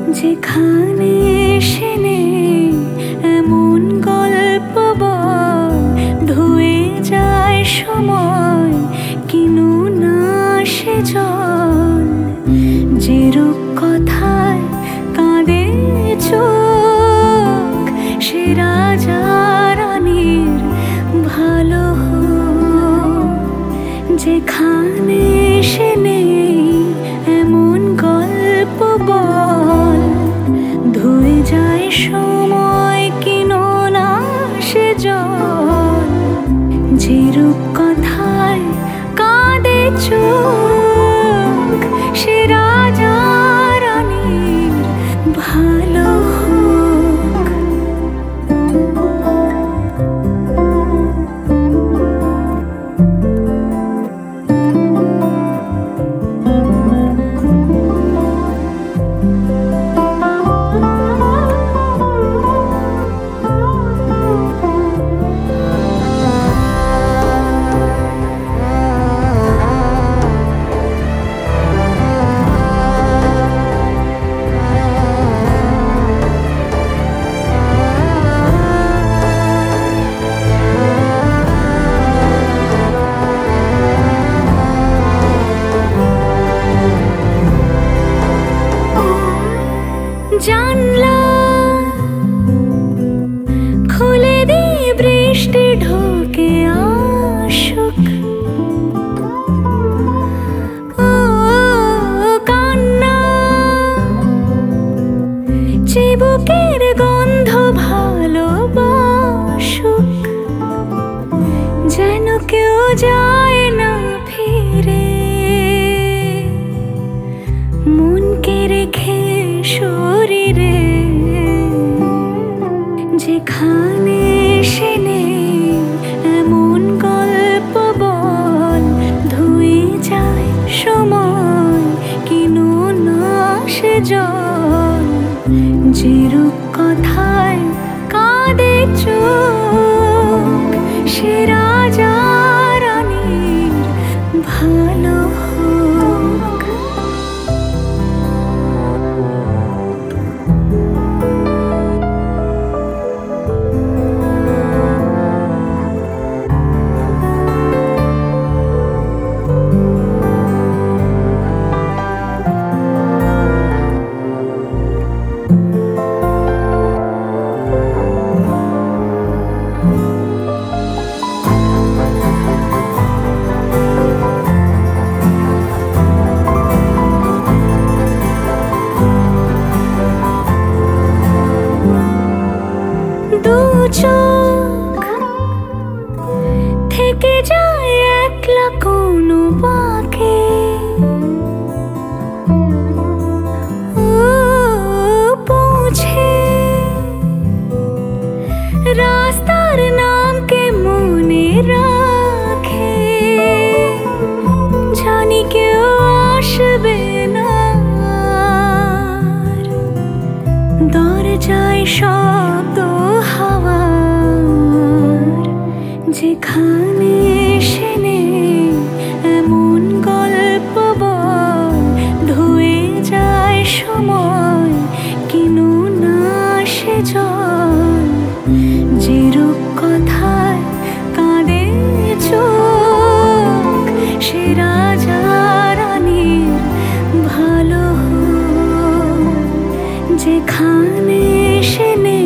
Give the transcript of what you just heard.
যেখানে এসে নেই এমন গল্প বল, ধুয়ে যায় সময় কিনু না সে জল। যে রূপকথায় কাঁদে চোখ, সে রাজা রানীর ভালো হোক। যেখানে এসে নেই এমন গল্প বল, ধুয়ে যায় সময় কিনো না সে জল। যে রূপকথায় কাঁদে চোখ, সে রাজা রানীর ভালো হোক। জানলা খুলে দিয়ে বৃষ্টি ঢোকে আসুক, ও কান্না চিবুকের গন্ধ ভালোবাসুক। যেন কেউ যায় না ফিরে, মনকে রেখে শরীরে। যেখানে এসে নেই এমন গল্প বল, ধুয়ে যায় সময় কিনো না সে জল। যে রূপকথায় কাঁদে চোখ, সে রাজা রানীর ভালো হোক। দু চোখ থেকে যায় একলা কোনো বাঁকে, ও পৌঁছে রাস্তার নামকে মনে রাখে। জানি কেউ আসবে না, দরজায় শব্দ হাওয়ার। যেখানে এসে নেই এমন গল্প বল, ধুয়ে যায় সময় কিনো না সে জল। যে রূপকথায় কাঁদে চোখ, সে রাজা রানীর ভালো হোক। যেখানে এসে নেই